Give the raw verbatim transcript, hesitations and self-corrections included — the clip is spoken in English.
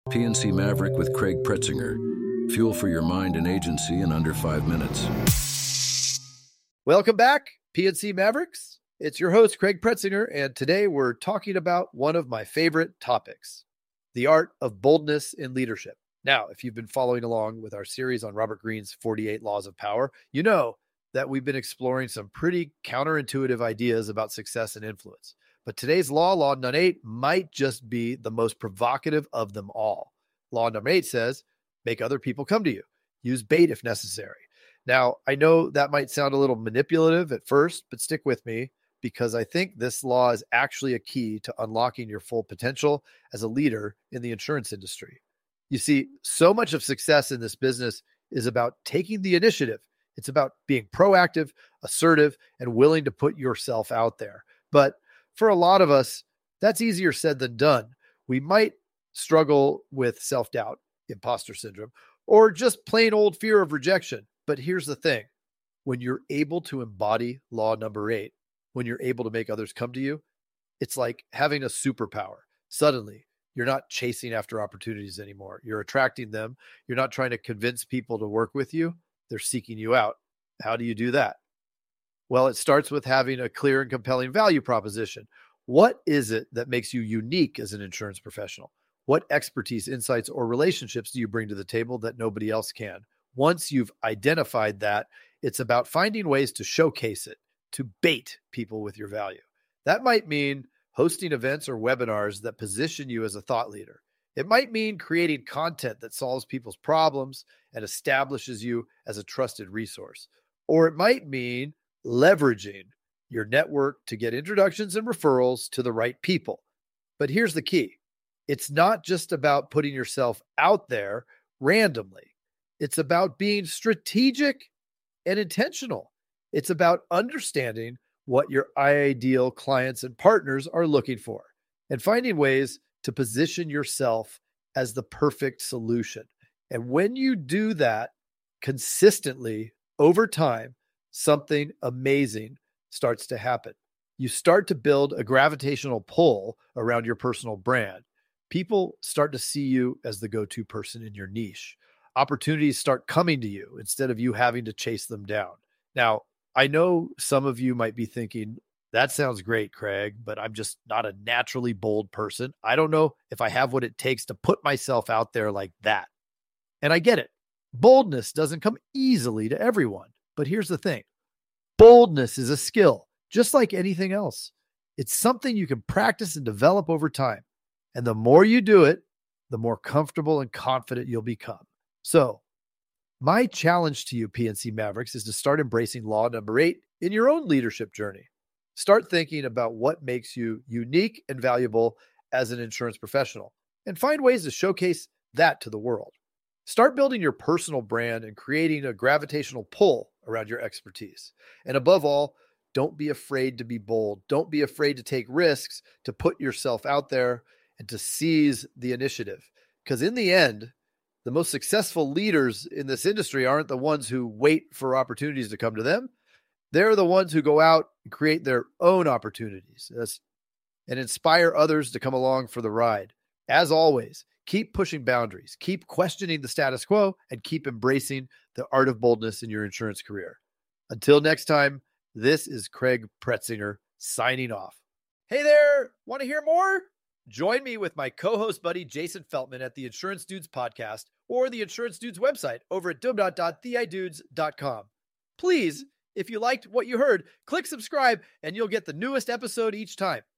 P N C Maverick with Craig Pretzinger. Fuel for your mind and agency in under five minutes. Welcome back, P N C Mavericks. It's your host, Craig Pretzinger, and today we're talking about one of my favorite topics, the art of boldness in leadership. Now, if you've been following along with our series on Robert Greene's forty-eight Laws of Power, you know that we've been exploring some pretty counterintuitive ideas about success and influence. But today's law, law number eight, might just be the most provocative of them all. Law number eight says, make other people come to you. Use bait if necessary. Now, I know that might sound a little manipulative at first, but stick with me because I think this law is actually a key to unlocking your full potential as a leader in the insurance industry. You see, so much of success in this business is about taking the initiative. It's about being proactive, assertive, and willing to put yourself out there. But for a lot of us, that's easier said than done. We might struggle with self-doubt, imposter syndrome, or just plain old fear of rejection. But here's the thing. When you're able to embody law number eight, when you're able to make others come to you, it's like having a superpower. Suddenly, you're not chasing after opportunities anymore. You're attracting them. You're not trying to convince people to work with you. They're seeking you out. How do you do that? Well, it starts with having a clear and compelling value proposition. What is it that makes you unique as an insurance professional? What expertise, insights, or relationships do you bring to the table that nobody else can? Once you've identified that, it's about finding ways to showcase it, to bait people with your value. That might mean hosting events or webinars that position you as a thought leader. It might mean creating content that solves people's problems and establishes you as a trusted resource. Or it might mean leveraging your network to get introductions and referrals to the right people. But here's the key. It's not just about putting yourself out there randomly. It's about being strategic and intentional. It's about understanding what your ideal clients and partners are looking for and finding ways to position yourself as the perfect solution. And when you do that consistently over time, something amazing starts to happen. You start to build a gravitational pull around your personal brand. People start to see you as the go-to person in your niche. Opportunities start coming to you instead of you having to chase them down. Now, I know some of you might be thinking, that sounds great, Craig, but I'm just not a naturally bold person. I don't know if I have what it takes to put myself out there like that. And I get it. Boldness doesn't come easily to everyone. But here's the thing. Boldness is a skill, just like anything else. It's something you can practice and develop over time. And the more you do it, the more comfortable and confident you'll become. So my challenge to you, P N C Mavericks, is to start embracing law number eight in your own leadership journey. Start thinking about what makes you unique and valuable as an insurance professional and find ways to showcase that to the world. Start building your personal brand and creating a gravitational pull around your expertise. And above all, don't be afraid to be bold. Don't be afraid to take risks, to put yourself out there and to seize the initiative. Because in the end, the most successful leaders in this industry aren't the ones who wait for opportunities to come to them. They're the ones who go out and create their own opportunities and inspire others to come along for the ride. As always, keep pushing boundaries, keep questioning the status quo, and keep embracing the art of boldness in your insurance career. Until next time, this is Craig Pretzinger signing off. Hey there, want to hear more? Join me with my co-host buddy Jason Feltman at the Insurance Dudes podcast or the Insurance Dudes website over at dub dot dot the i dudes dot com. Please, if you liked what you heard, click subscribe and you'll get the newest episode each time.